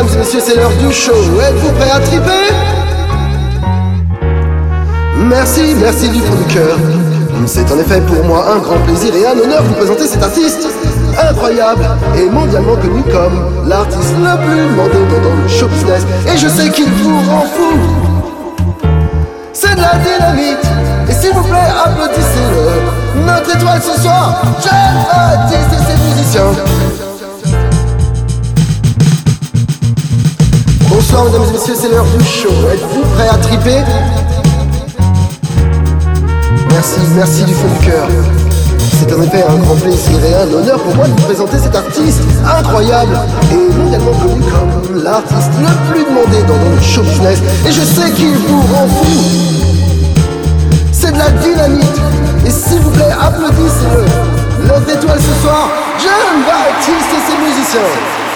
mesdames et messieurs, c'est l'heure du show. Êtes-vous prêts à triper? Merci, merci du fond du cœur. C'est en effet pour moi un grand plaisir et un honneur de vous présenter cet artiste incroyable et mondialement connu comme l'artiste le plus demandé dans le show business. Et je sais qu'il vous rend fou. C'est de la dynamite. Et s'il vous plaît, applaudissez-le. Notre étoile ce soir, Jean-Baptiste et ses musiciens. Bonsoir mesdames et messieurs, c'est l'heure du show. Êtes-vous prêts à triper? Merci, merci du fond du cœur. C'est en effet un grand plaisir et un honneur pour moi de vous présenter cet artiste incroyable et mondialement connu comme l'artiste le plus demandé dans le show business. Et je sais qu'il vous rend fou. C'est de la dynamite. Et s'il vous plaît, applaudissez-le. Notre étoile ce soir, Jean-Baptiste et ses musiciens.